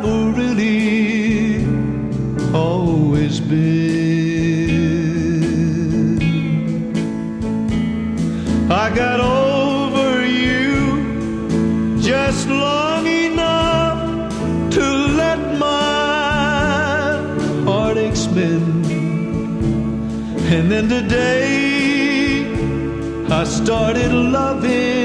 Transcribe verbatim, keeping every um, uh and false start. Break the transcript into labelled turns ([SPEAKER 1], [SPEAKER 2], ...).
[SPEAKER 1] I've really always been. I got over you just long enough to let my heartaches mend. And then today I started loving